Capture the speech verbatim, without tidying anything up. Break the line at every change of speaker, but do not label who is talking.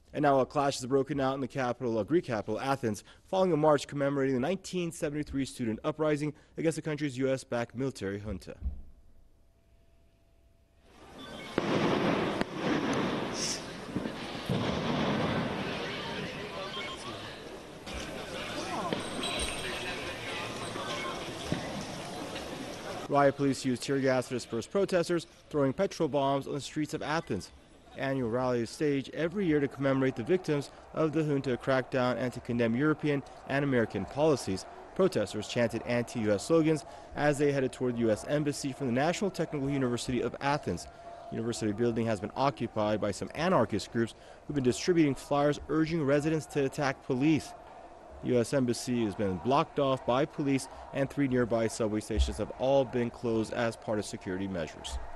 And now a clash has broken out in the capital, uh, Greek capital, Athens, following a march commemorating the nineteen seventy-three student uprising against the country's U S-backed military junta. Riot police used tear gas to disperse protesters, throwing petrol bombs on the streets of Athens. Annual rally is staged every year to commemorate the victims of the junta crackdown and to condemn European and American policies. Protesters chanted anti-U S slogans as they headed toward the U S Embassy from the National Technical University of Athens. The university building has been occupied by some anarchist groups who've been distributing flyers urging residents to attack police. The U S Embassy has been blocked off by police, and three nearby subway stations have all been closed as part of security measures.